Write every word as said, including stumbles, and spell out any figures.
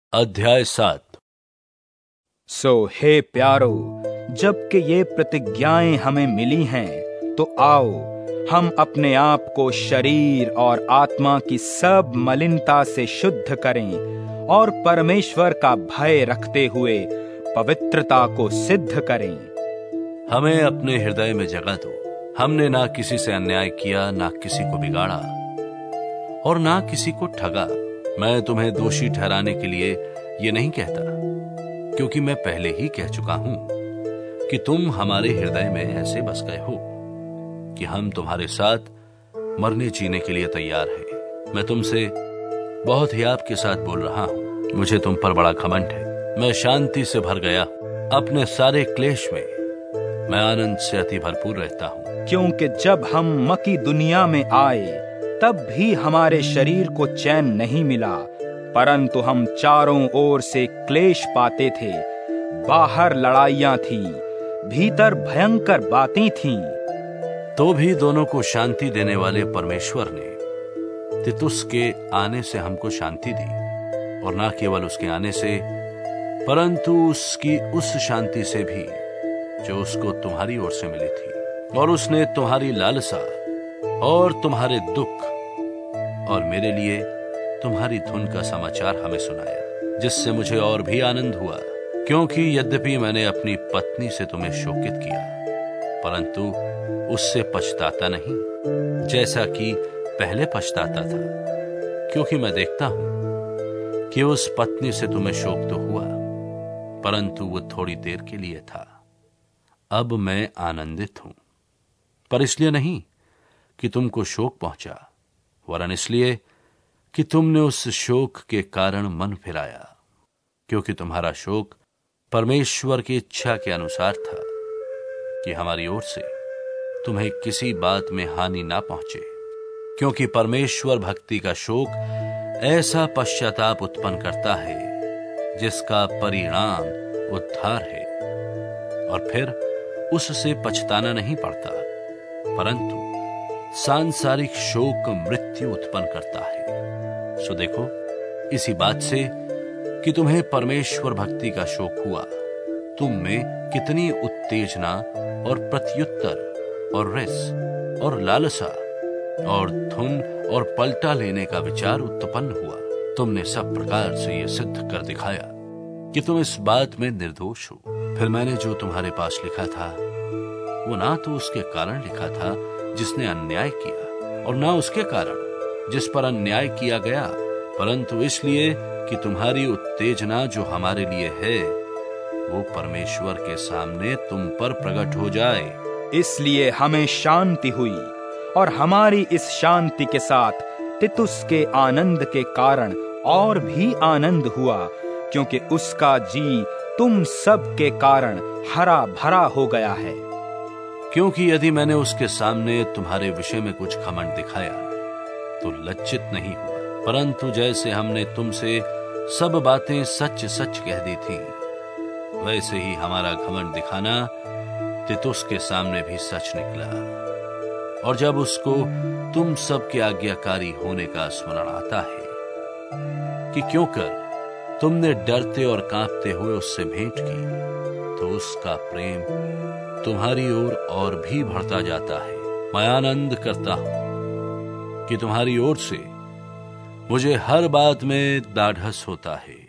अध्याय सात। सो हे प्यारो, जबकि ये प्रतिज्ञाएं हमें मिली हैं, तो आओ हम अपने आप को शरीर और आत्मा की सब मलिनता से शुद्ध करें और परमेश्वर का भय रखते हुए पवित्रता को सिद्ध करें। हमें अपने हृदय में जगह दो। हमने ना किसी से अन्याय किया, ना किसी को बिगाड़ा और ना किसी को ठगा। मैं तुम्हें दोषी ठहराने के लिए ये नहीं कहता, क्योंकि मैं पहले ही कह चुका हूं कि तुम हमारे हृदय में ऐसे बस गए हो कि हम तुम्हारे साथ मरने जीने के लिए तैयार हैं। मैं तुमसे बहुत ही आपके साथ बोल रहा हूं। मुझे तुम पर बड़ा घमंड है। मैं शांति से भर गया। अपने सारे क्लेश में मैं आनंद से अति भरपूर रहता हूं। क्योंकि जब हम मकी दुनिया में आए, तब भी हमारे शरीर को चैन नहीं मिला, परंतु हम चारों ओर से क्लेश पाते थे। बाहर लड़ाइयां थीं, भीतर भयंकर बातें थीं। तो भी दोनों को शांति देने वाले परमेश्वर ने तितुस के आने से हमको शांति दी, और ना केवल उसके आने से, परंतु उसकी उस शांति से भी जो उसको तुम्हारी ओर से मिली थी। और उसने तुम्हारी लालसा और तुम्हारे दुख और मेरे लिए तुम्हारी धुन का समाचार हमें सुनाया, जिससे मुझे और भी आनंद हुआ। क्योंकि यद्यपि मैंने अपनी पत्नी से तुम्हें शोकित किया, परंतु उससे पछताता नहीं, जैसा कि पहले पछताता था। क्योंकि मैं देखता हूं कि उस पत्नी से तुम्हें शोक तो हुआ, परंतु वो थोड़ी देर के लिए था। अब मैं आनंदित हूं, पर इसलिए नहीं कि तुमको शोक पहुंचा, वरन इसलिए कि तुमने उस शोक के कारण मन फिराया। क्योंकि तुम्हारा शोक परमेश्वर की इच्छा के अनुसार था कि हमारी ओर से तुम्हें किसी बात में हानि ना पहुंचे। क्योंकि परमेश्वर भक्ति का शोक ऐसा पश्चाताप उत्पन्न करता है जिसका परिणाम उद्धार है, और फिर उससे पछताना नहीं पड़ता, परंतु सांसारिक शोक मृत्यु उत्पन्न करता है। सो देखो, इसी बात से कि तुम्हें परमेश्वर भक्ति का शोक हुआ, तुम में कितनी उत्तेजना और प्रत्युत्तर और रस और लालसा और धुन और पलटा लेने का विचार उत्पन्न हुआ। तुमने सब प्रकार से यह सिद्ध कर दिखाया कि तुम इस बात में निर्दोष हो। फिर मैंने जो तुम्हारे पास लिखा था, वो ना तो उसके कारण लिखा था जिसने अन्याय किया, और ना उसके कारण जिस पर अन्याय किया गया, परंतु इसलिए कि तुम्हारी उत्तेजना जो हमारे लिए है, वो परमेश्वर के सामने तुम पर प्रकट हो जाए। इसलिए हमें शांति हुई, और हमारी इस शांति के साथ तितुस के आनंद के कारण और भी आनंद हुआ, क्योंकि उसका जी तुम सब के कारण हरा भरा हो गया है। क्योंकि यदि मैंने उसके सामने तुम्हारे विषय में कुछ घमंड दिखाया, तो लज्जित नहीं हुआ, परंतु जैसे हमने तुमसे सब बातें सच सच कह दी थी, वैसे ही हमारा घमंड दिखाना तितुस के सामने भी सच निकला। और जब उसको तुम सब के आज्ञाकारी होने का स्मरण आता है कि क्यों कर तुमने डरते और कांपते हुए उससे भेंट की, तो उसका प्रेम तुम्हारी ओर और भी बढ़ता जाता है। मैं आनंद करता हूं कि तुम्हारी ओर से मुझे हर बात में दाढ़स होता है।